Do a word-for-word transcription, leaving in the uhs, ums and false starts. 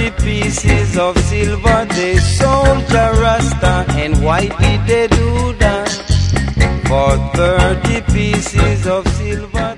thirty pieces of silver they sold Jah Rasta, and why did they do that? For thirty pieces of silver